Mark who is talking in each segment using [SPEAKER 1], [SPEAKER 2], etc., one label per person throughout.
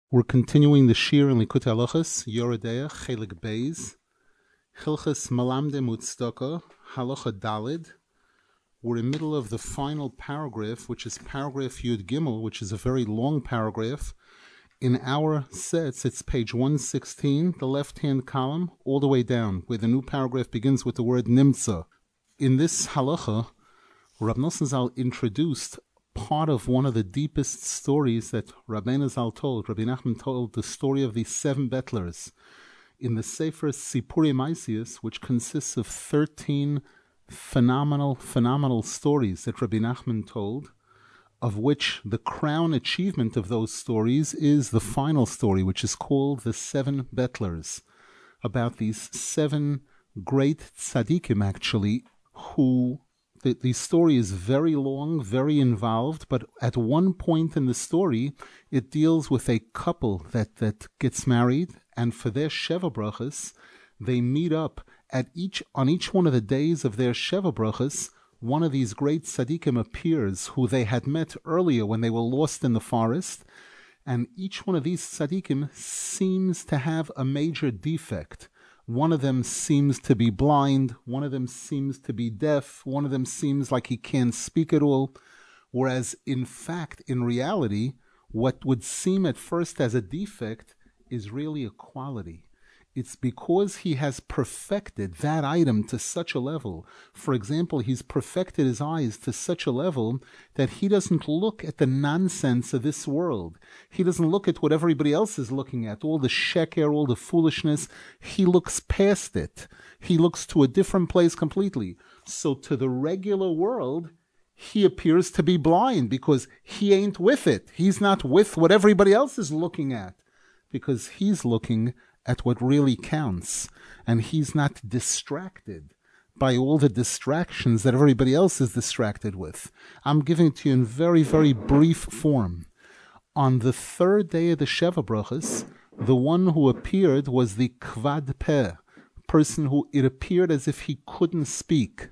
[SPEAKER 1] We're continuing the Shir in Likutei Halachos, Yoredeya, Chelik Beis, Hilchos Malamde Mutzdaka, Halacha Dalid. We're in the middle of the final paragraph, which is paragraph Yud Gimel, which is a very long paragraph. In our sets, it's page 116, the left-hand column, all the way down, where the new paragraph begins with the word Nimtza. In this halacha, Rab Nosson Zal introduced part of one of the deepest stories that Rabbeinu Zal told. Rabbi Nachman told the story of these 7 bettlers in the Sefer Sipurei Maisius, which consists of 13 phenomenal stories that Rabbi Nachman told, of which the crown achievement of those stories is the final story, which is called the 7 bettlers, about these 7 great tzaddikim, actually, who the story is very long, very involved, but at one point in the story, it deals with a couple that gets married, and for their Sheva Brachas, they meet up on each one of the days of their Sheva Brachas. One of these great tzaddikim appears, who they had met earlier when they were lost in the forest, and each one of these tzaddikim seems to have a major defect. One of them seems to be blind, one of them seems to be deaf, one of them seems like he can't speak at all, whereas in fact, in reality, what would seem at first as a defect is really a quality. It's because he has perfected that item to such a level. For example, he's perfected his eyes to such a level that he doesn't look at the nonsense of this world. He doesn't look at what everybody else is looking at, all the sheker, all the foolishness. He looks past it. He looks to a different place completely. So to the regular world, he appears to be blind because he ain't with it. He's not with what everybody else is looking at, because he's looking at what really counts, and he's not distracted by all the distractions that everybody else is distracted with. I'm giving it to you in very, very brief form. On the 3rd day of the Sheva Brachas, the one who appeared was the Kvad Peh, person who it appeared as if he couldn't speak.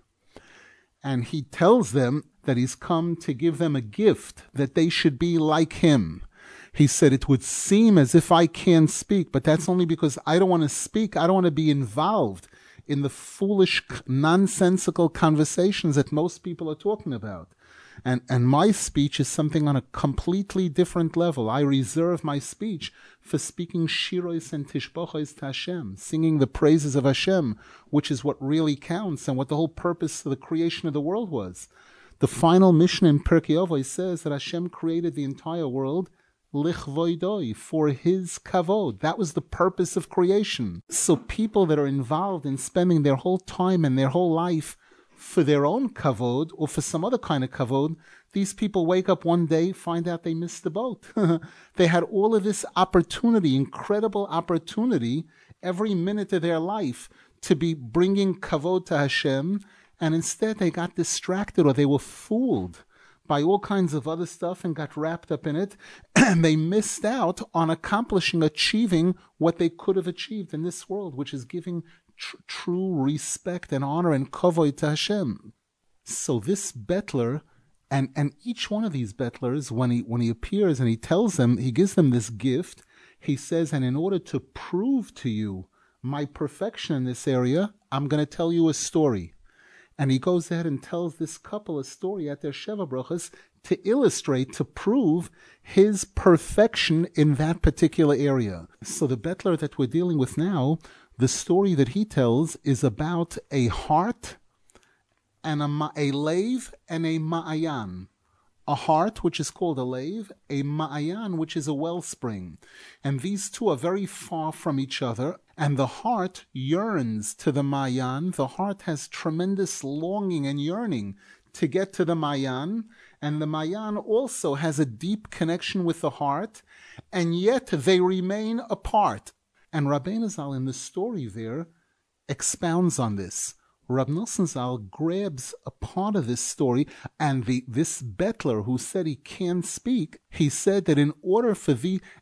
[SPEAKER 1] And he tells them that he's come to give them a gift, that they should be like him. He said, it would seem as if I can't speak, but that's only because I don't want to speak. I don't want to be involved in the foolish, nonsensical conversations that most people are talking about. And my speech is something on a completely different level. I reserve my speech for speaking shiros and tishbochos to Hashem, singing the praises of Hashem, which is what really counts and what the whole purpose of the creation of the world was. The final mission in Pirkei Avos says that Hashem created the entire world lichvoidoi, for his kavod. That was the purpose of creation. So people that are involved in spending their whole time and their whole life for their own kavod or for some other kind of kavod, these people wake up one day, find out they missed the boat. They had all of this opportunity, incredible opportunity, every minute of their life to be bringing kavod to Hashem, and instead they got distracted or they were fooled by all kinds of other stuff and got wrapped up in it, and they missed out on achieving what they could have achieved in this world, which is giving true respect and honor and kavod to Hashem. So this bettler, and each one of these bettlers, when he appears and he tells them, he gives them this gift, he says, and in order to prove to you my perfection in this area, I'm going to tell you a story. And he goes ahead and tells this couple a story at their Sheva Brachas to illustrate, to prove his perfection in that particular area. So the bettler that we're dealing with now, the story that he tells is about a heart and a lave and a ma'ayan. A heart, which is called a lave, a ma'ayan, which is a wellspring. And these two are very far from each other, and the heart yearns to the ma'ayan. The heart has tremendous longing and yearning to get to the ma'ayan, and the ma'ayan also has a deep connection with the heart, and yet they remain apart. And Rabbeinu Zal in the story there expounds on this. Rab Nosson Zal grabs a part of this story, and this bettler who said he can't speak, he said that in order for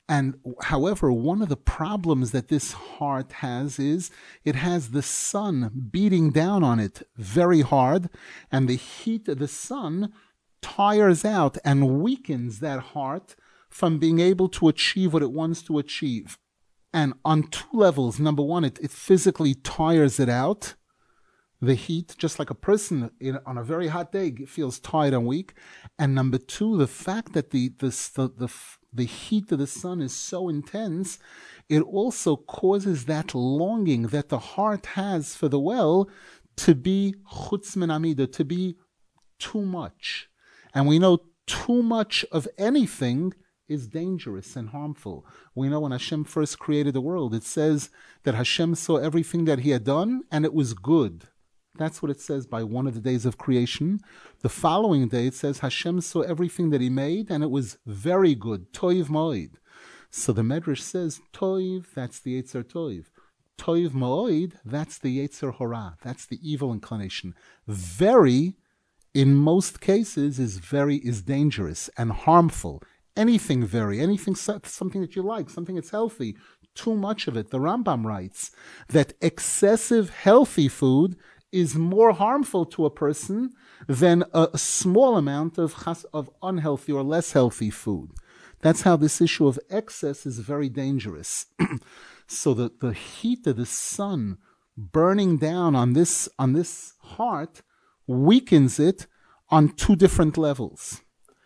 [SPEAKER 1] however, one of the problems that this heart has is it has the sun beating down on it very hard, and the heat of the sun tires out and weakens that heart from being able to achieve what it wants to achieve. And on two levels. Number one, it physically tires it out. The heat, just like a person on a very hot day feels tired and weak. And number two, the fact that the heat of the sun is so intense, it also causes that longing that the heart has for the well to be chutz min amida, to be too much. And we know too much of anything is dangerous and harmful. We know when Hashem first created the world, it says that Hashem saw everything that he had done and it was good. That's what it says by one of the days of creation. The following day it says Hashem saw everything that he made and it was very good. Toiv moed. So the Medrash says Toiv, that's the Yetzer Toiv. Toiv moed, that's the Yetzer Hora. That's the evil inclination. Very, in most cases, is dangerous and harmful. Anything something that you like, something that's healthy, too much of it. The Rambam writes that excessive healthy food is more harmful to a person than a small amount of unhealthy or less healthy food. That's how this issue of excess is very dangerous. So the heat of the sun burning down on this heart weakens it on two different levels.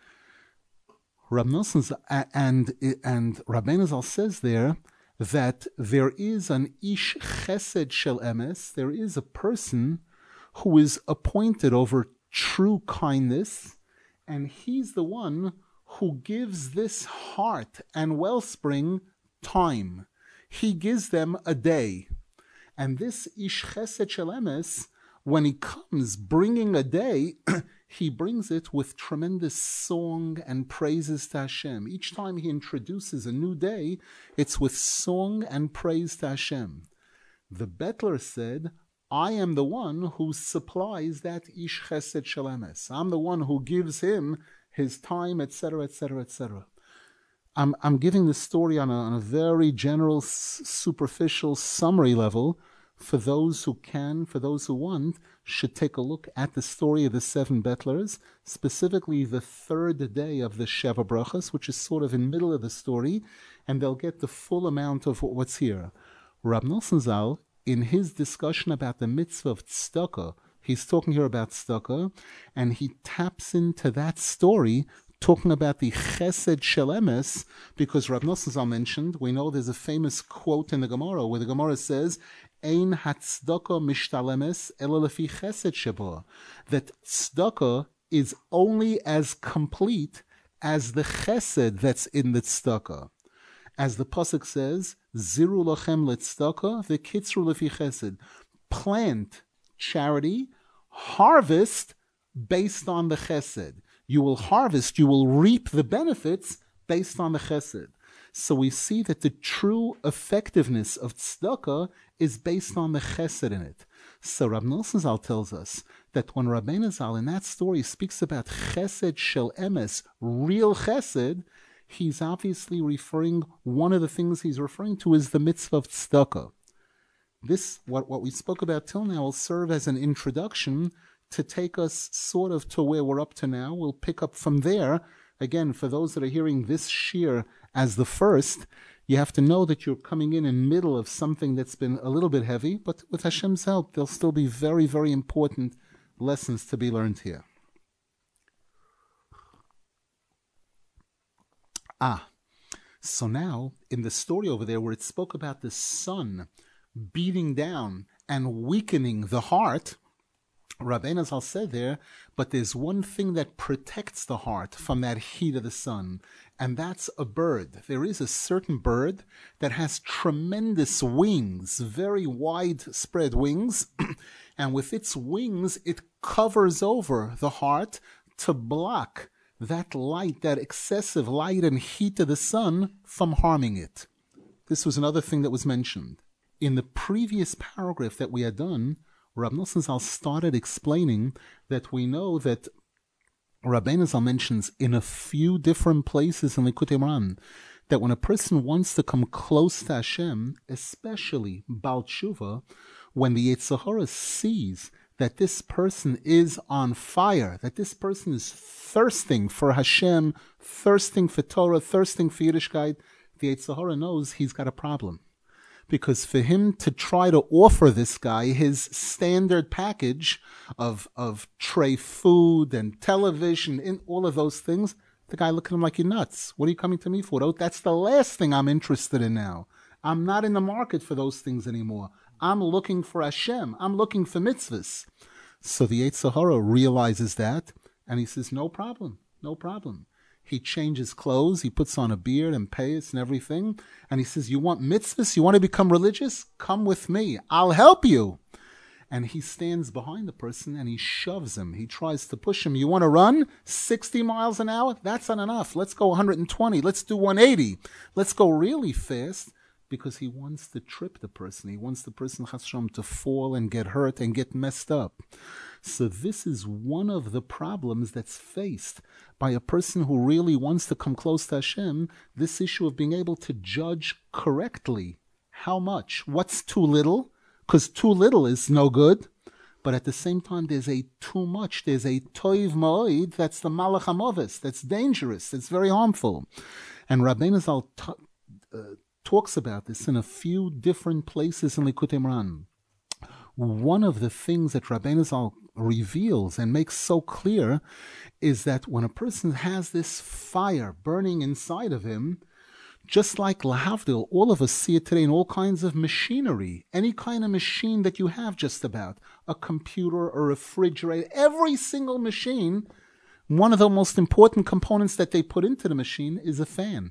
[SPEAKER 1] Rab Nosson and Rabbeinu Zal says there that there is an ish chesed shel emes, there is a person who is appointed over true kindness, and he's the one who gives this heart and wellspring time. He gives them a day. And this ish chesed shel emes, when he comes bringing a day, he brings it with tremendous song and praises to Hashem. Each time he introduces a new day, it's with song and praise to Hashem. The Bettler said, I am the one who supplies that ish chesed shel emes. I'm the one who gives him his time, etc., etc., etc. I'm giving this story on a very general, superficial, summary level. For those who can, for those who want, should take a look at the story of the seven Bettlers, specifically the third day of the Sheva Brachas, which is sort of in the middle of the story, and they'll get the full amount of what's here. Rab Nosson Zal, in his discussion about the mitzvah of tzedakah, he's talking here about tzedakah, and he taps into that story, talking about the chesed shel emes, because Rab Nosson Zal mentioned, we know there's a famous quote in the Gemara, where the Gemara says, Ein hatzdaka mishtalemes ela lefi chesed shebo, that tzedakah is only as complete as the chesed that's in the tzedakah. As the pasuk says, Ziru lachem letzedakah v'kitzru lefi chesed. Plant charity, harvest based on the chesed. You will harvest, you will reap the benefits based on the chesed. So we see that the true effectiveness of tzedakah is based on the chesed in it. So Rab Nosson Zal tells us that when Rabbeinu Zal in that story speaks about chesed shel emes, real chesed, he's obviously referring, one of the things he's referring to is the mitzvah of tzedakah. This, what we spoke about till now, will serve as an introduction to take us sort of to where we're up to now. We'll pick up from there. Again, for those that are hearing this shir as the first, you have to know that you're coming in the middle of something that's been a little bit heavy, but with Hashem's help, there'll still be very, very important lessons to be learned here. So now, in the story over there where it spoke about the sun beating down and weakening the heart, Rabbeinu Zal said there, but there's one thing that protects the heart from that heat of the sun, and that's a bird. There is a certain bird that has tremendous wings, very widespread wings, and with its wings, it covers over the heart to block that light, that excessive light and heat of the sun from harming it. This was another thing that was mentioned. In the previous paragraph that we had done, Rab Nosson Zal started explaining that we know that Rabbeinu Zal mentions in a few different places in Likutei Moharan that when a person wants to come close to Hashem, especially Baal Tshuva, when the Yetzer Hara sees that this person is on fire, that this person is thirsting for Hashem, thirsting for Torah, thirsting for Yiddishkeit, the Yetzer Hara knows he's got a problem. Because for him to try to offer this guy his standard package of tray food and television and all of those things, the guy looked at him like, you're nuts. What are you coming to me for? That's the last thing I'm interested in now. I'm not in the market for those things anymore. I'm looking for Hashem. I'm looking for mitzvahs. So the Yetzer Hara realizes that, and he says, no problem, no problem. He changes clothes, he puts on a beard and payas and everything, and he says, you want mitzvahs? You want to become religious? Come with me. I'll help you. And he stands behind the person and he shoves him. He tries to push him. You want to run 60 miles an hour? That's not enough. Let's go 120. Let's do 180. Let's go really fast, because he wants to trip the person. He wants the person, Chas V'Shalom, to fall and get hurt and get messed up. So this is one of the problems that's faced by a person who really wants to come close to Hashem, this issue of being able to judge correctly how much, what's too little, because too little is no good, but at the same time there's a too much, there's a toiv ma'od, that's the malach hamovis, that's dangerous, that's very harmful. And Rabbeinu Zal talks about this in a few different places in Likutei Moharan. One of the things that Rabbeinu Zal reveals and makes so clear is that when a person has this fire burning inside of him, just like lahavdil, all of us see it today in all kinds of machinery, any kind of machine that you have, just about a computer, a refrigerator, every single machine, one of the most important components that they put into the machine is a fan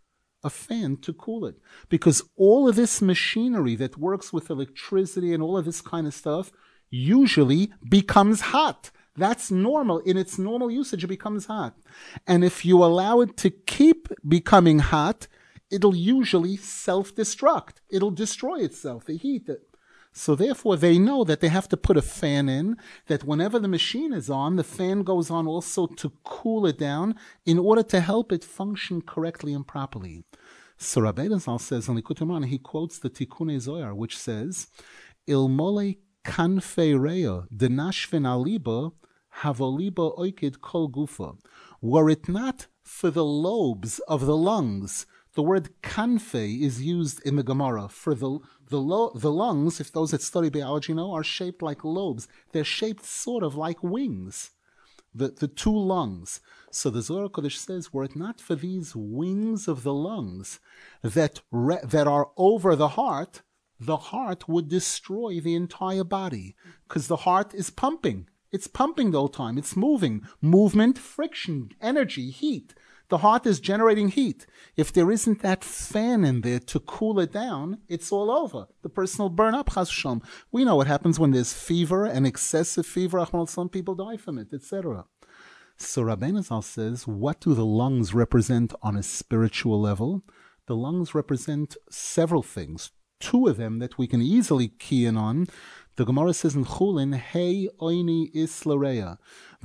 [SPEAKER 1] to cool it. Because all of this machinery that works with electricity and all of this kind of stuff usually becomes hot. That's normal. In its normal usage, it becomes hot. And if you allow it to keep becoming hot, it'll usually self-destruct. It'll destroy itself, the heat. So therefore, they know that they have to put a fan in, that whenever the machine is on, the fan goes on also to cool it down in order to help it function correctly and properly. So Rabbeinu Zal says in Likutei Moharan, he quotes the Tikkunei Zohar, which says, Ilmole kanfei reya denashvin aliba havoliba oikid kol gufa. Were it not for the lobes of the lungs, the word kanfei is used in the Gemara for the lungs, if those that study biology know, are shaped like lobes. They're shaped sort of like wings, the two lungs. So the Zohar Kodesh says, were it not for these wings of the lungs that are over the heart would destroy the entire body, because the heart is pumping. It's pumping the whole time. It's moving. Movement, friction, energy, heat. The heart is generating heat. If there isn't that fan in there to cool it down, it's all over. The person will burn up, Chas V'Shalom. We know what happens when there's fever and excessive fever. Some people die from it, etc. So Rabbeinu Zal says, what do the lungs represent on a spiritual level? The lungs represent several things. Two of them that we can easily key in on. The Gemara says in Chulin, Hey oini is lareya.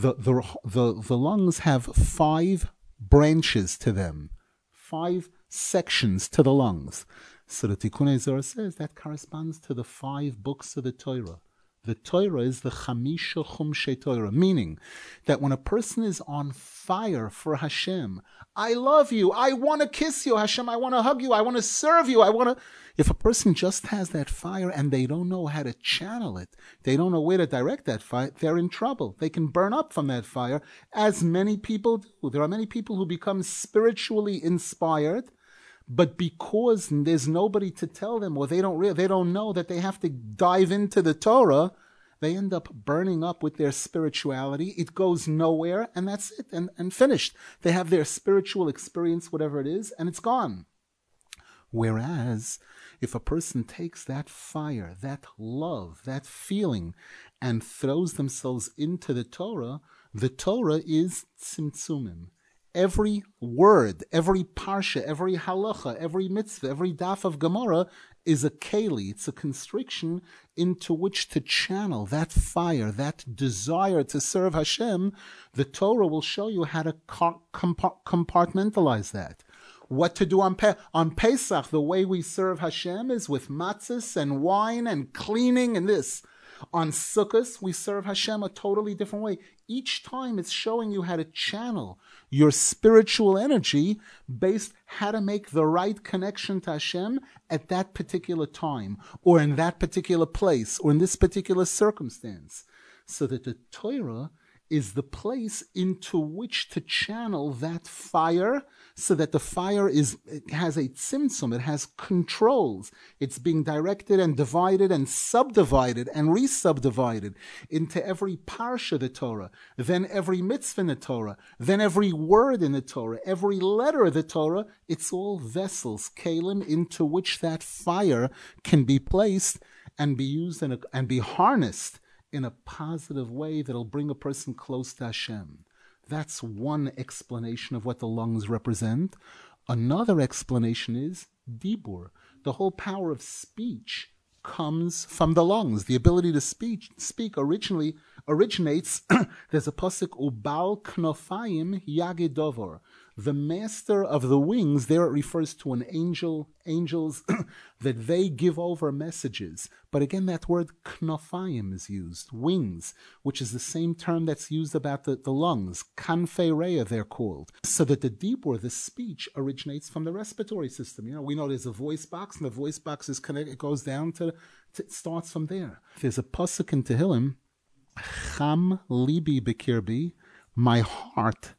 [SPEAKER 1] The lungs have 5 branches to them, 5 sections to the lungs. So the Tikkunei Zohar says that corresponds to the 5 books of the Torah. The Torah is the Chamisha Chumshei Torah, meaning that when a person is on fire for Hashem, I love you, I want to kiss you, Hashem, I want to hug you, I want to serve you, If a person just has that fire and they don't know how to channel it, they don't know where to direct that fire, they're in trouble. They can burn up from that fire, as many people do. There are many people who become spiritually inspired, but because there's nobody to tell them, or they don't know that they have to dive into the Torah, they end up burning up with their spirituality. It goes nowhere, and that's it, and finished. They have their spiritual experience, whatever it is, and it's gone. Whereas, if a person takes that fire, that love, that feeling, and throws themselves into the Torah is tzimtzumim. Every word, every parsha, every halacha, every mitzvah, every daf of Gemara is a keli. It's a constriction into which to channel that fire, that desire to serve Hashem. The Torah will show you how to compartmentalize that. What to do on Pesach. The way we serve Hashem is with matzahs and wine and cleaning and this. On Sukkot, we serve Hashem a totally different way. Each time it's showing you how to channel your spiritual energy based how to make the right connection to Hashem at that particular time, or in that particular place, or in this particular circumstance. So that the Torah is the place into which to channel that fire, so that the fire it has a tzimtzum, it has controls. It's being directed and divided and subdivided and re-subdivided into every parsha of the Torah, then every mitzvah in the Torah, then every word in the Torah, every letter of the Torah. It's all vessels, kalim, into which that fire can be placed and be used and be harnessed in a positive way that'll bring a person close to Hashem. That's one explanation of what the lungs represent. Another explanation is dibur. The whole power of speech comes from the lungs. The ability to speak originates, there's a pasuk, ubal knofayim yagedover. The master of the wings, there it refers to an angels that they give over messages. But again, that word knofayim is used, wings, which is the same term that's used about the lungs. Kanfei reya, they're called. So that the dibur, the speech, originates from the respiratory system. You know, we know there's a voice box, and the voice box is connected, it goes down it starts from there. There's a pasuk in Tehillim, Cham libi bekirbi, my heart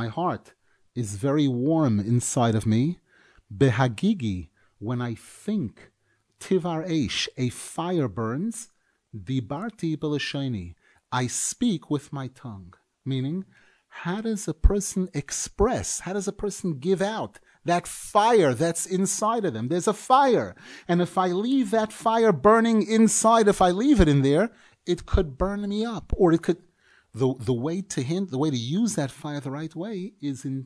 [SPEAKER 1] is very warm inside of me. Behagigi, when I think, tivar eish, a fire burns. Dibarti b'lashoni, I speak with my tongue. Meaning, how does a person express, how does a person give out that fire that's inside of them? There's a fire. And if I leave that fire burning inside, if I leave it in there, it could burn me up. Or it could... The way to use that fire the right way is in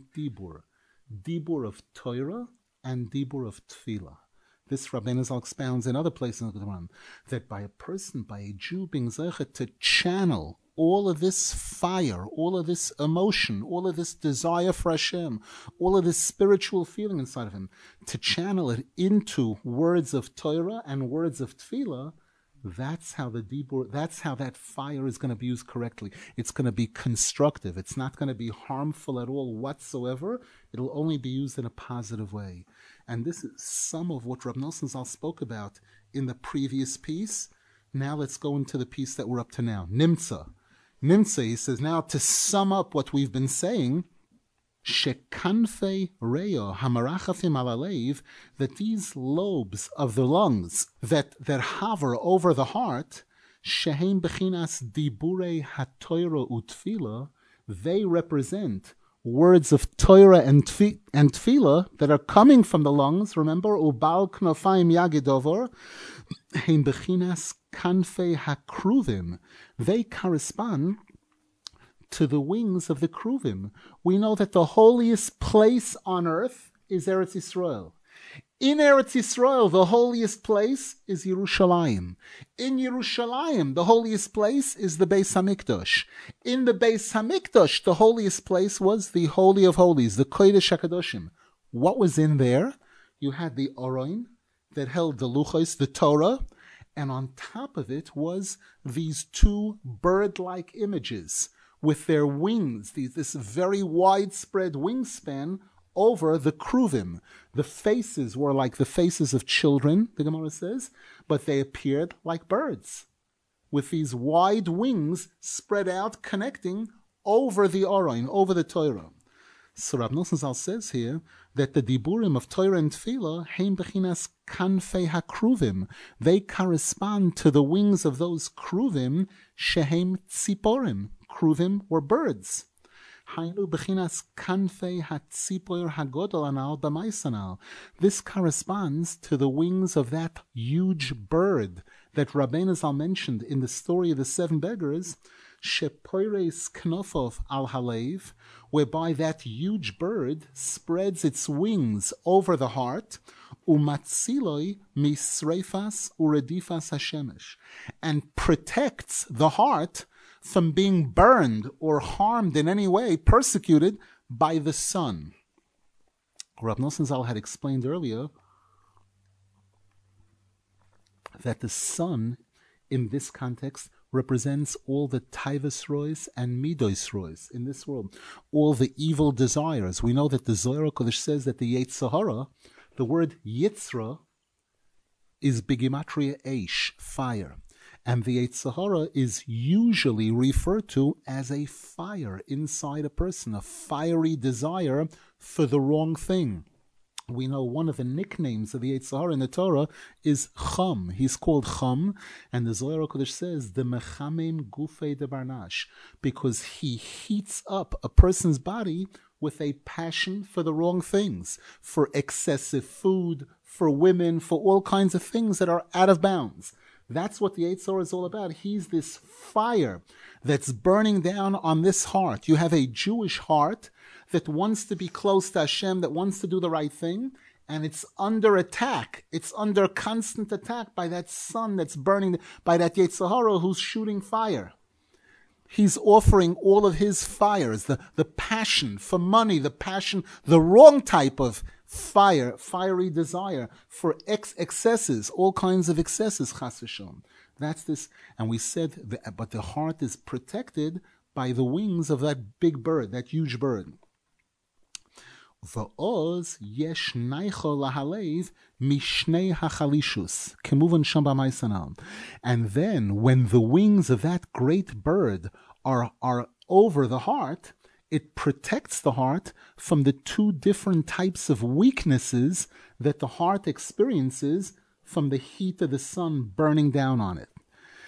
[SPEAKER 1] dibur of Torah and dibur of tefillah. This Rabbeinu Zal expounds in other places in the Quran that by a Jew being zeichet to channel all of this fire, all of this emotion, all of this desire for Hashem, all of this spiritual feeling inside of him, to channel it into words of Torah and words of tefillah. That's how that fire is going to be used correctly. It's going to be constructive. It's not going to be harmful at all whatsoever. It'll only be used in a positive way. And this is some of what Rab Nosson Zal spoke about in the previous piece. Now let's go into the piece that we're up to now. Nimtza, he says, now to sum up what we've been saying, shekanfei reyo hamarachafim alaleiv, that these lobes of the lungs that hover over the heart, shehem bechinas dibure hatoira utfila, they represent words of Torah and tefillah that are coming from the lungs. Remember, ubal knofayim yagedover, hem bechinas kanfei hakruvim, they correspond to the wings of the Kruvim. We know that the holiest place on earth is Eretz Yisrael. In Eretz Yisrael, the holiest place is Yerushalayim. In Yerushalayim, the holiest place is the Beis Hamikdash. In the Beis Hamikdash, the holiest place was the Holy of Holies, the Kodesh HaKadoshim. What was in there? You had the Aron that held the Luchos, the Torah, and on top of it was these two bird-like images with their wings, this very widespread wingspan over the Kruvim. The faces were like the faces of children, the Gemara says, but they appeared like birds, with these wide wings spread out, connecting over the Aron, over the Torah. So Rab Nosson Zal says here that the diburim of Torah and Tefillah, heim bechinas kanfei hakruvim, they correspond to the wings of those kruvim, shehem tziporim. Kruvim were birds. Hainu bechinas kanfei hatzipor hagodol anal b'maisanal. This corresponds to the wings of that huge bird that Rabbeinu Zal mentioned in the story of the seven beggars, shepoires knofov al halev, whereby that huge bird spreads its wings over the heart, umatziloi misreifas uredifas hashemesh, and protects the heart from being burned or harmed in any way, persecuted by the sun. Rav Nosson Zal had explained earlier that the sun in this context, represents all the taivas rois and midos rois in this world, all the evil desires. We know that the Zohar Kodesh says that the Yetzer Hara, the word Yitzra, is Bigimatria Eish, fire. And the Yetzer Hara is usually referred to as a fire inside a person, a fiery desire for the wrong thing. We know one of the nicknames of the Yetzer Hara in the Torah is Chum. He's called Chum, and the Zohar HaKadosh says, the Mechamem Gufei de Barnash, because he heats up a person's body with a passion for the wrong things, for excessive food, for women, for all kinds of things that are out of bounds. That's what the Yetzer Hara is all about. He's this fire that's burning down on this heart. You have a Jewish heart that wants to be close to Hashem, that wants to do the right thing, and it's under attack. It's under constant attack by that sun that's burning, by that Yetzer Hara who's shooting fire. He's offering all of his fires, the passion for money, the passion, the wrong type of fire, fiery desire for excesses, all kinds of excesses, chas v'shalom. That's this, and we said, but the heart is protected by the wings of that big bird, that huge bird. V'oz yesh neicho lahalev mishnei hachalishus kemuvan sham b'maisanal. And then, when the wings of that great bird are over the heart, it protects the heart from the two different types of weaknesses that the heart experiences from the heat of the sun burning down on it.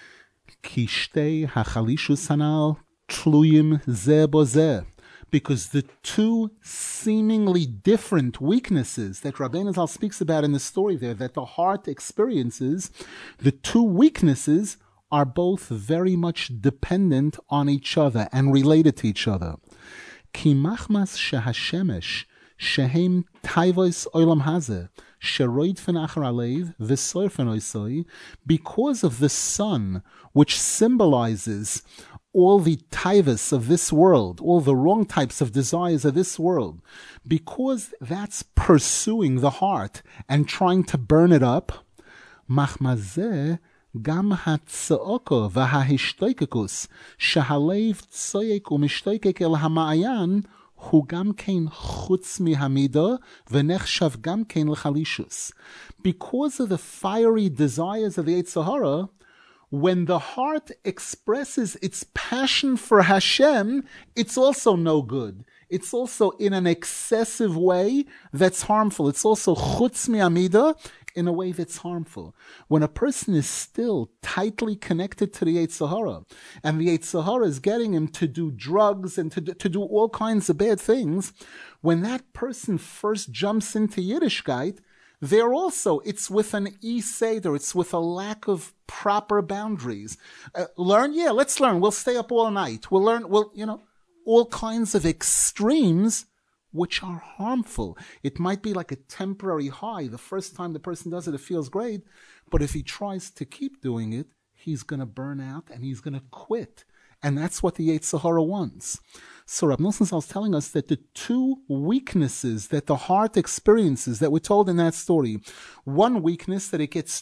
[SPEAKER 1] Kishtei hachalishus hanal tluyim zeh bo zeh. Because the two seemingly different weaknesses that Rabbeinu Zal speaks about in the story there, that the heart experiences, the two weaknesses are both very much dependent on each other and related to each other. Ki machmas shehashemesh shehem taivos olam hazeh sheroid fen achar alev v'soir fen oisoi, because of the sun, which symbolizes all the taivas of this world, all the wrong types of desires of this world, because that's pursuing the heart and trying to burn it up, machmazeh gam hatzaoko v'hahishtoikekus shahalev tzoyek umishtoikek el hama'ayan hu gam kein chutz mihamida v'nechshav gam kein l'chalishus. Because of the fiery desires of the Yetzer Hara, when the heart expresses its passion for Hashem, it's also no good. It's also in an excessive way that's harmful. It's also chutz mi'amida in a way that's harmful. When a person is still tightly connected to the Yetzer Hara, and the Yetzer Hara is getting him to do drugs and to do all kinds of bad things, when that person first jumps into Yiddishkeit, there also, it's with an e-seder, it's with a lack of proper boundaries. Learn? Yeah, let's learn. We'll stay up all night. We'll learn, all kinds of extremes which are harmful. It might be like a temporary high. The first time the person does it, it feels great. But if he tries to keep doing it, he's going to burn out and he's going to quit. And that's what the Yetzer Hara wants. So Rab Nosson Zal is telling us that the two weaknesses that the heart experiences that we're told in that story, one weakness that it gets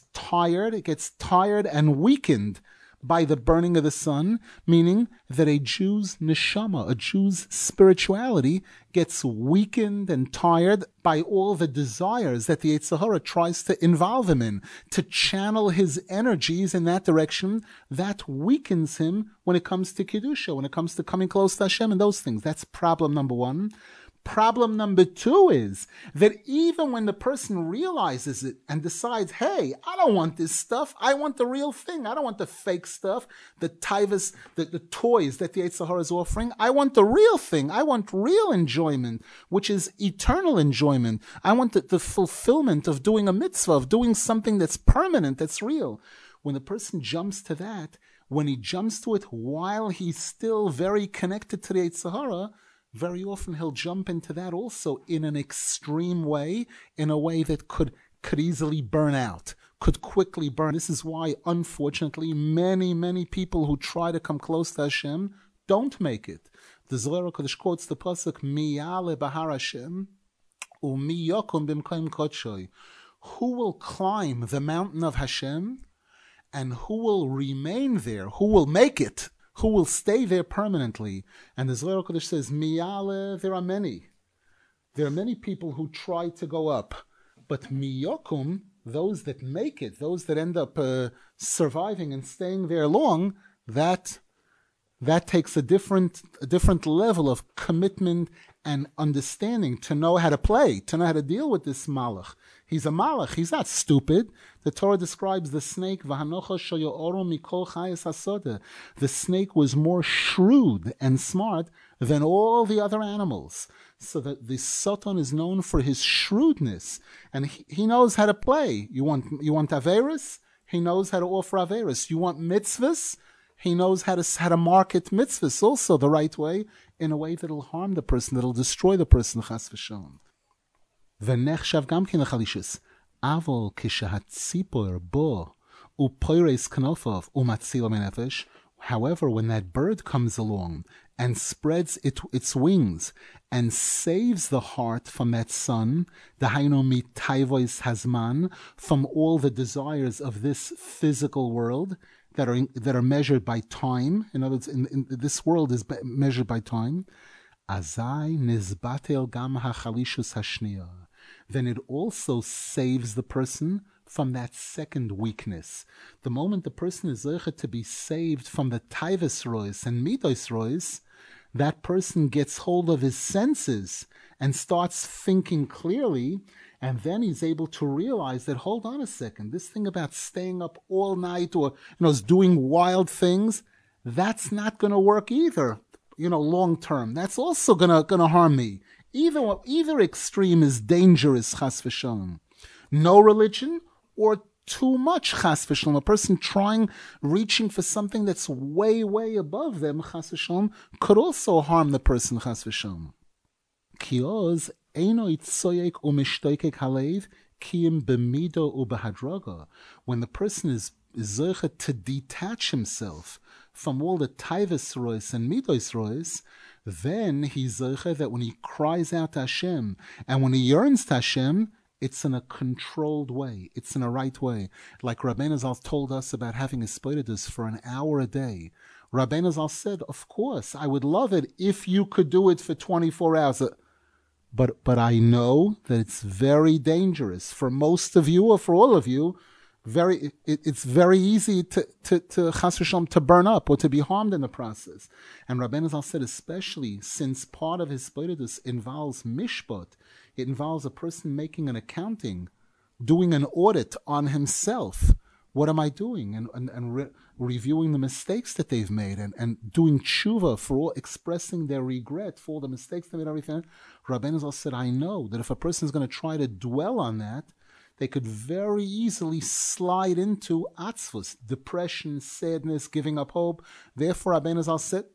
[SPEAKER 1] tired and weakened by the burning of the sun, meaning that a Jew's neshama, a Jew's spirituality, gets weakened and tired by all the desires that the Yetzer Hara tries to involve him in, to channel his energies in that direction. That weakens him when it comes to Kedusha, when it comes to coming close to Hashem and those things. That's problem number one. Problem number two is that even when the person realizes it and decides, hey, I don't want this stuff, I want the real thing, I don't want the fake stuff, the taivas, the toys that the Yetzer Hara is offering, I want the real thing, I want real enjoyment, which is eternal enjoyment. I want the fulfillment of doing a mitzvah, of doing something that's permanent, that's real. When the person jumps to that, when he jumps to it while he's still very connected to the Yetzer Hara, very often he'll jump into that also in an extreme way, in a way that could easily burn out, could quickly burn. This is why, unfortunately, many people who try to come close to Hashem don't make it. The Zohar HaKadosh quotes the pasuk, Mi ya'ale bahar Hashem, u'mi yokum b'mkoim kodshoi. Who will climb the mountain of Hashem, and who will remain there, who will make it, who will stay there permanently. And the Zohar Kodesh says, Miyale, there are many. There are many people who try to go up. But Miyokum, those that make it, those that end up surviving and staying there long, that takes a different level of commitment and understanding to know how to play, to know how to deal with this malach. He's a malach. He's not stupid. The Torah describes the snake. The snake was more shrewd and smart than all the other animals. So that the Satan is known for his shrewdness, and he knows how to play. You want Averis? He knows how to offer Averis. You want mitzvahs? He knows how to market mitzvahs also the right way, in a way that'll harm the person, that'll destroy the person, chas v'shalom. V'nechshav gam kin lechalishus, avol kishahatzipor bo upoires knofov umatzilo menefesh. However, when that bird comes along and spreads its wings and saves the heart from that sun, dahainu mitayvois hazman, from all the desires of this physical world that are measured by time. In other words, in this world is measured by time. Azai nizbatel gam hachalishus hashniya. Then it also saves the person from that second weakness. The moment the person is zeicha to be saved from the taivas rois and midos rois, that person gets hold of his senses and starts thinking clearly, and then he's able to realize that, hold on a second, this thing about staying up all night or doing wild things, that's not going to work either, long term. That's also gonna harm me. Either extreme is dangerous, chas v'shalom. No religion or too much, chas v'shalom. A person reaching for something that's way, way above them, chas v'shalom, could also harm the person, chas v'shalom. Kioz eino itzoyek umishtoykek halev kiyim b'mido u'b'hadraga. When the person is zeicha to detach himself from all the taivas rois and midos rois, then he's zeicha that when he cries out to Hashem and when he yearns to Hashem, it's in a controlled way. It's in a right way. Like Rabbeinu Zal told us about having a spoidus for an hour a day. Rabbeinu Zal said, of course, I would love it if you could do it for 24 hours. But I know that it's very dangerous for most of you or for all of you. It's very easy to chas v'shalom to burn up or to be harmed in the process. And Rabbeinu Zal said, especially since part of his spoidus involves mishpat, it involves a person making an accounting, doing an audit on himself. What am I doing? And reviewing the mistakes that they've made and doing tshuva for all, expressing their regret for all the mistakes they made, everything. Rabbeinu Zal said, I know that if a person is going to try to dwell on that, they could very easily slide into atzvus, depression, sadness, giving up hope. Therefore, Rabbeinu Zal said,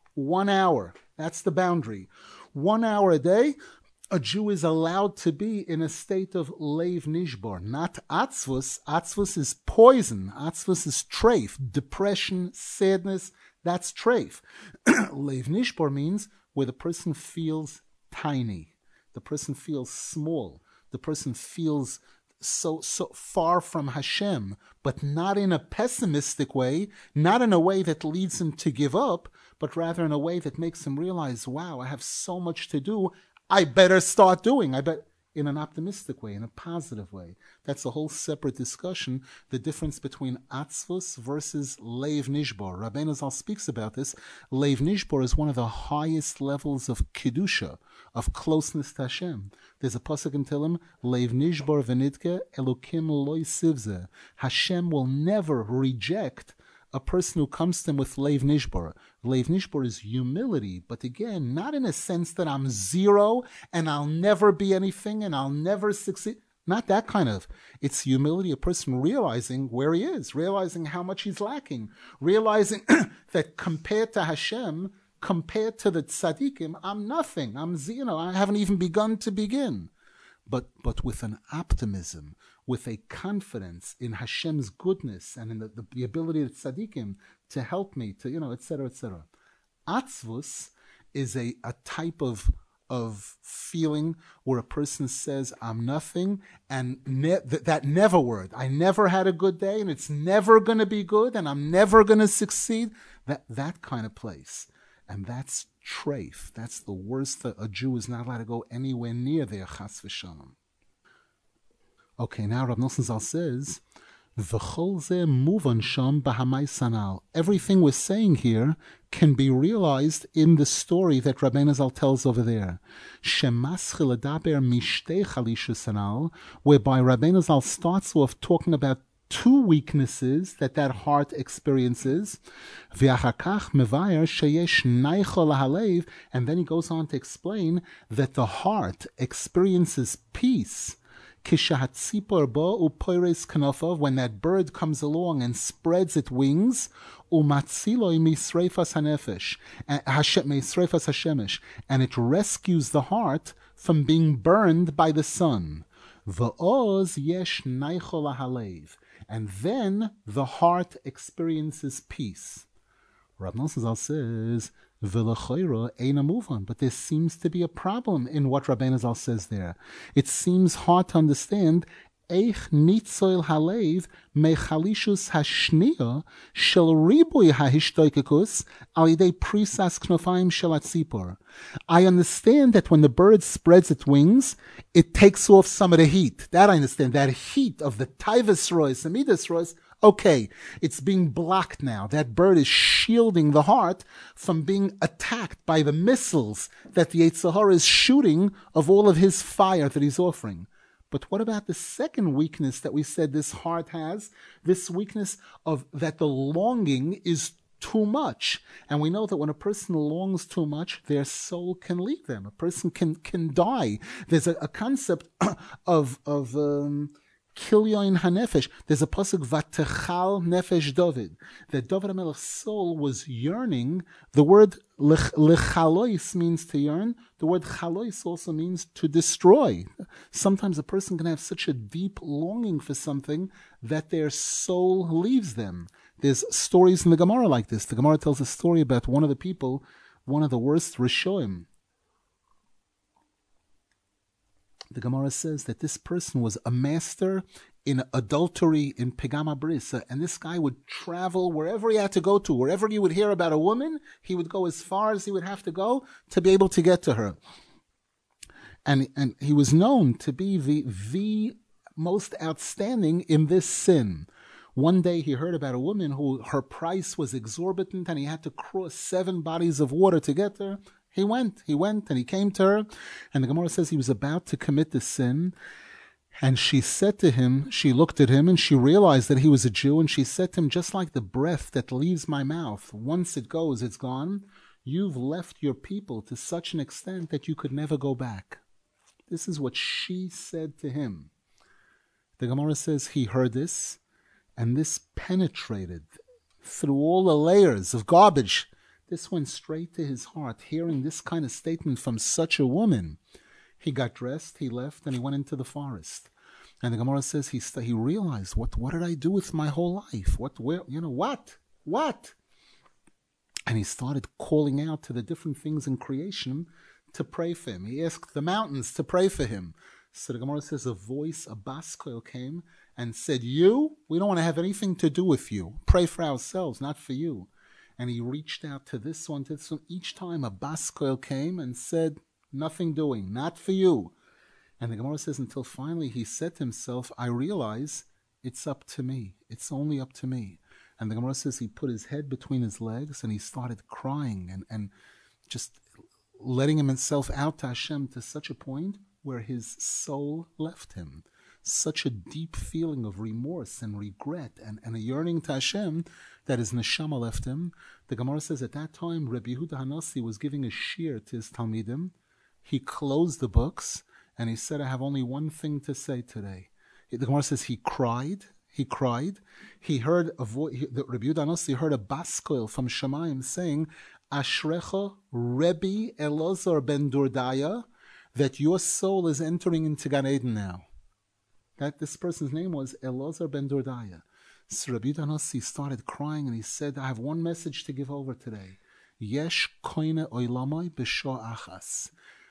[SPEAKER 1] 1 hour. That's the boundary. 1 hour a day, a Jew is allowed to be in a state of leiv nishbar, not atzvus. Atzvus is poison. Atzvus is treif. Depression, sadness, that's treif. Leiv nishbar means where the person feels tiny. The person feels small. The person feels so far from Hashem, but not in a pessimistic way, not in a way that leads him to give up, but rather in a way that makes him realize, wow, I have so much to do. I better start doing. In an optimistic way, in a positive way. That's a whole separate discussion, the difference between atzvus versus leiv nishbar. Rabbeinu Zal speaks about this. Leiv nishbar is one of the highest levels of kedusha, of closeness to Hashem. There's a pasuk in Tehillim, leiv nishbar v'nidke elokim loy sivze. Hashem will never reject a person who comes to him with leiv nishbar. Leiv nishbar is humility, but again, not in a sense that I'm zero and I'll never be anything and I'll never succeed. Not that kind of. It's humility, a person realizing where he is, realizing how much he's lacking, realizing that compared to Hashem, compared to the tzaddikim, I'm nothing. I haven't even begun to begin. But with an optimism, with a confidence in Hashem's goodness and in the ability of tzaddikim to help me, to, etc., etc. Atzvus is a type of of feeling where a person says, I'm nothing, and that never word, I never had a good day, and it's never going to be good, and I'm never going to succeed, that kind of place. And that's treif. That's the worst. A Jew is not allowed to go anywhere near there, chas v'shalom. Okay, now Rav Nosson Zal says, V'chol zeh muvan sham b'hamay sanal. Everything we're saying here can be realized in the story that Rabbeinu Zal tells over there. Shemaschil adaber mishtei chalishu sanal, whereby Rabbeinu Zal starts off talking about two weaknesses that heart experiences. V'achakach mevayer sheyesh naicho lahalev, and then he goes on to explain that the heart experiences peace. When that bird comes along and spreads its wings, and it rescues the heart from being burned by the sun. And then the heart experiences peace. Rav Nosson Zal says, but there seems to be a problem in what Rabbeinu Zal says there. It seems hard to understand. Eich nitzoil halev mechalishus hashniya shel ribuy hahishtoikekus al yidei prisas knofayim shel hatzipor. I understand that when the bird spreads its wings, it takes off some of the heat. That I understand. That heat of the taivas rois, the midas rois. Okay, it's being blocked now. That bird is shielding the heart from being attacked by the missiles that the Yetzer Hara is shooting of all of his fire that he's offering. But what about the second weakness that we said this heart has? This weakness of that the longing is too much. And we know that when a person longs too much, their soul can leave them. A person can die. There's a concept of Kilyoin hanefesh. There's a pasuk vatechal nefesh David, that David HaMelech's soul was yearning. The word lechalois means to yearn. The word chalois also means to destroy. Sometimes a person can have such a deep longing for something that their soul leaves them. There's stories in the Gemara like this. The Gemara tells a story about one of the people, one of the worst Rishoim. The Gemara says that this person was a master in adultery, in Pegama Brisa, and this guy would travel wherever he had to go to. Wherever you would hear about a woman, he would go as far as he would have to go to be able to get to her. And he was known to be the most outstanding in this sin. One day he heard about a woman who her price was exorbitant and he had to cross 7 bodies of water to get there. He went and he came to her, and the Gemara says he was about to commit the sin, and she said to him, she looked at him and she realized that he was a Jew, and she said to him, just like the breath that leaves my mouth, once it goes, it's gone. You've left your people to such an extent that you could never go back. This is what she said to him. The Gemara says he heard this, and this penetrated through all the layers of garbage. This went straight to his heart, hearing this kind of statement from such a woman. He got dressed, he left, and he went into the forest. And the Gemara says he realized, what did I do with my whole life? What? And he started calling out to the different things in creation to pray for him. He asked the mountains to pray for him. So the Gemara says a voice, a baskoil came and said, we don't want to have anything to do with you. Pray for ourselves, not for you. And he reached out to this one, to this one. Each time a baskoil came and said, nothing doing, not for you. And the Gemara says until finally he said to himself, I realize it's up to me. It's only up to me. And the Gemara says he put his head between his legs and he started crying and just letting himself out to Hashem to such a point where his soul left him. Such a deep feeling of remorse and regret and a yearning to Hashem that his neshama left him. The Gemara says at that time, Rabbi Yehuda Hanassi was giving a shiur to his Talmidim. He closed the books and he said, I have only one thing to say today. The Gemara says he cried. He heard a voice. Rabbi Yehuda Hanassi heard a baskoil from Shamayim saying, Ashrecha Rebbe Elazar ben Durdaya, that your soul is entering into Gan Eden now. That this person's name was Elazar ben Durdaya. So Rabbi Yehuda Hanassi started crying and he said, I have one message to give over today. Yesh koine oilamai b'sho achas.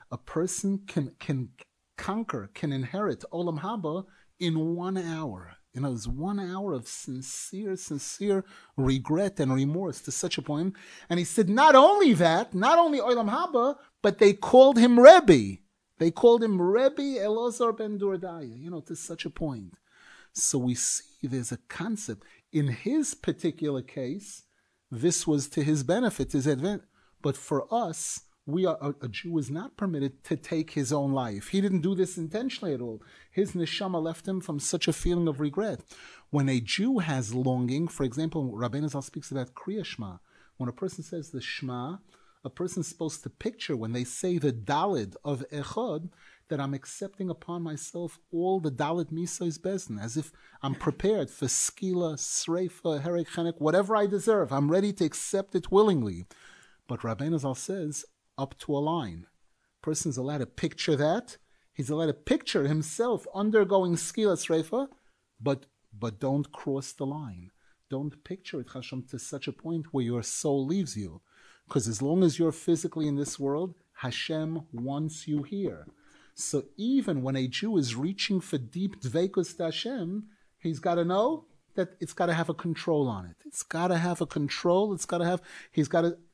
[SPEAKER 1] A person can conquer, can inherit Olam Haba in 1 hour. It's 1 hour of sincere regret and remorse to such a point. And he said, not only Olam Haba, but they called him Rebbe. They called him Rebbe Elazar ben Dordaya, to such a point. So we see there's a concept. In his particular case, this was to his benefit, his advantage. But for us, a Jew is not permitted to take his own life. He didn't do this intentionally at all. His neshama left him from such a feeling of regret. When a Jew has longing, for example, Rabbeinu Zal speaks about Kriya Shema. When a person says the Shema, a person's supposed to picture when they say the Dalid of Echad, that I'm accepting upon myself all the Dalid Misos Bezdin, as if I'm prepared for Skila, Sreifa, Herek Chenek, whatever I deserve. I'm ready to accept it willingly. But Rabbeinu Zal says, up to a line. Person's allowed to picture that. He's allowed to picture himself undergoing Skila Sreifa, but don't cross the line. Don't picture it, Hashem, to such a point where your soul leaves you. Because as long as you're physically in this world, Hashem wants you here. So even when a Jew is reaching for deep dveikus to Hashem, he's got to know that it's got to have a control on it. It's got to have a control. He's got to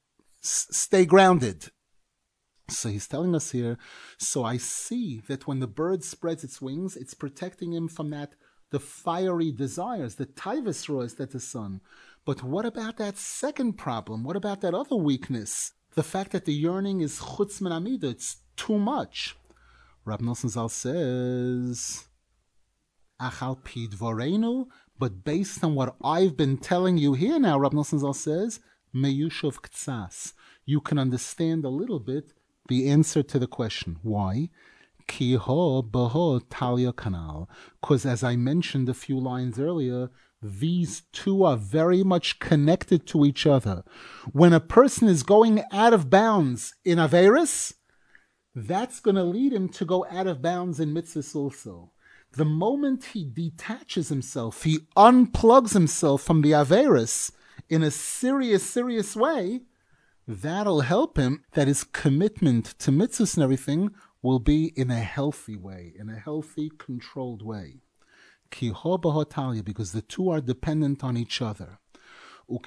[SPEAKER 1] stay grounded. So he's telling us here, so I see that when the bird spreads its wings, it's protecting him from the fiery desires, the taivas rois that the sun. But what about that second problem? What about that other weakness? The fact that the yearning is chutz min amida, it's too much. Rab Nosson Zal says, Achal pi dvorenu, but based on what I've been telling you here now, Rab Nosson Zal says, meyushav ktsas. You can understand a little bit the answer to the question. Why? Ki ho beho talia kanal. Because as I mentioned a few lines earlier, these two are very much connected to each other. When a person is going out of bounds in Averis, that's going to lead him to go out of bounds in mitzvahs also. The moment he detaches himself, he unplugs himself from the Averis in a serious way, that'll help him, that his commitment to mitzvahs and everything will be in a healthy way, in a healthy, controlled way. Ki ho b'hotalia, because the two are dependent on each other. When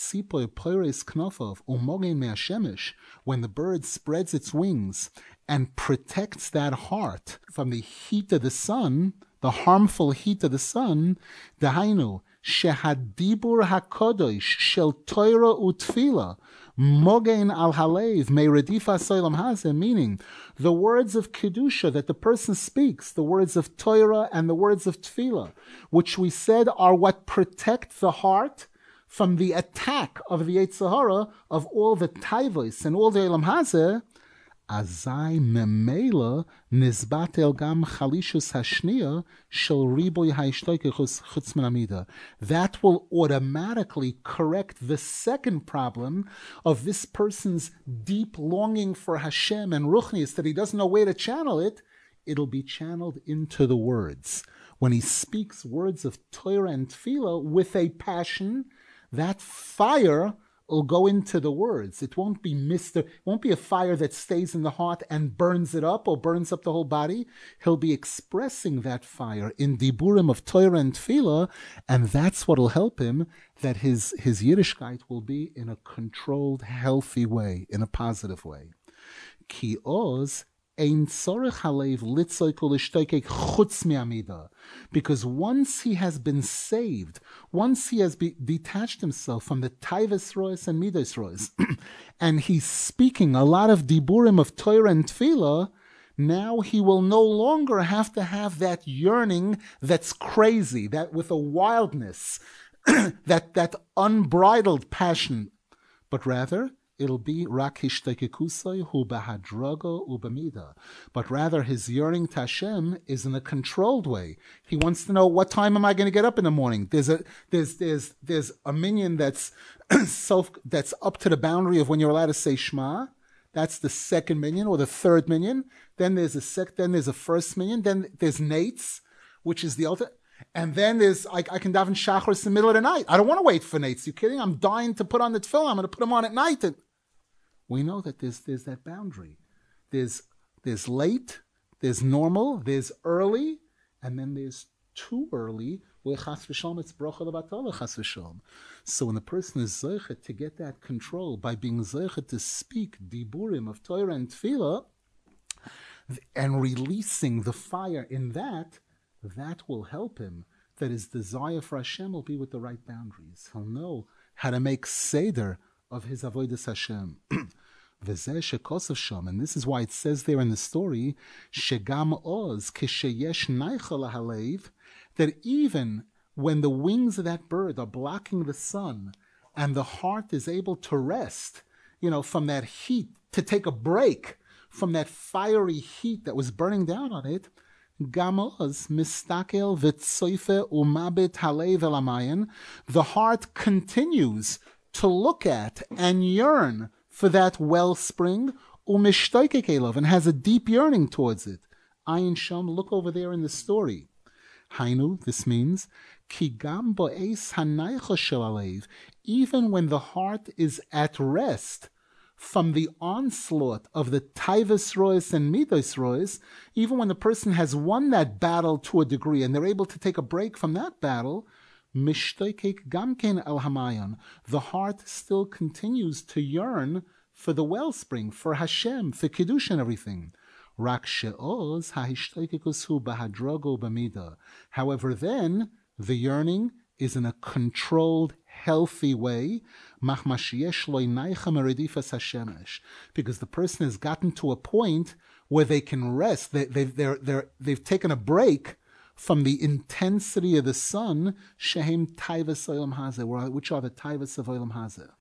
[SPEAKER 1] the bird spreads its wings and protects that heart from the heat of the sun, the harmful heat of the sun, dahainu, shehadibur hakodosh shel Torah utfila, mogen al halev meiredifa soilam hazeh, meaning the words of kedusha that the person speaks, the words of Torah and the words of tefillah, which we said are what protect the heart from the attack of the Yetzer Hara, of all the taivos and all the Olam Hazeh, azai memela nizbatel gam chalishus hashniya shel riboy haishtoikechus chutz min amida. That will automatically correct the second problem of this person's deep longing for Hashem and Ruchnius, that he doesn't know where to channel it. It'll be channeled into the words. When he speaks words of Torah and Tefillah with a passion, that fire will go into the words. It won't be it won't be a fire that stays in the heart and burns it up or burns up the whole body. He'll be expressing that fire in diburim of Torah and Tefillah, and that's what will help him, that his Yiddishkeit will be in a controlled, healthy way, in a positive way. Ki oz because once he has been saved, once he has detached himself from the taivas rois and midos rois, and he's speaking a lot of diburim of Torah and Tefillah, now he will no longer have to have that yearning that's crazy, that with a wildness, that unbridled passion, but rather it'll be rak hishtakekusai hu bahadraga ubamida. But rather his yearning to Hashem is in a controlled way. He wants to know, what time am I going to get up in the morning? There's a minyan that's that's up to the boundary of when you're allowed to say Shema. That's the second minyan or the third minyan. Then there's a first minyan. Then there's Nates, which is the ultimate. And then I can daven Shacharis in the middle of the night. I don't want to wait for Nates. You kidding? I'm dying to put on the tefillah. I'm going to put them on at night. And we know that there's that boundary. There's late, there's normal, there's early, and then there's too early, where chas v'shalom it's bracha levatala chas v'shalom. So when the person is zeichet to get that control by being zeichet to speak diburim of Torah and Tefillah, and releasing the fire in that will help him. That his desire for Hashem will be with the right boundaries. He'll know how to make seder of his avodas Hashem. And this is why it says there in the story, Shegam Oz Kisheyesh Naicha Lahalev, that even when the wings of that bird are blocking the sun and the heart is able to rest, from that heat, to take a break from that fiery heat that was burning down on it, Gamoz mistakel v'tsoife umabit halev elamayin, the heart continues to look at and yearn for that wellspring, umishtoikek elov, and has a deep yearning towards it. Ayin Sham, look over there in the story. Hainu, this means, ki gam bo'es hanaycha shel alev, even when the heart is at rest from the onslaught of the taivas rois and midos rois, even when the person has won that battle to a degree and they're able to take a break from that battle, mishtoikek gamken el hamayon, the heart still continues to yearn for the wellspring, for Hashem, for Kiddush and everything. Rak she'oz ha'ishtoikekus hu bahadrogo b'mida. However, then the yearning is in a controlled, healthy way, because the person has gotten to a point where they can rest. They've taken a break from the intensity of the sun, shehem taivas olam hazeh, which are the taivas of olam hazeh.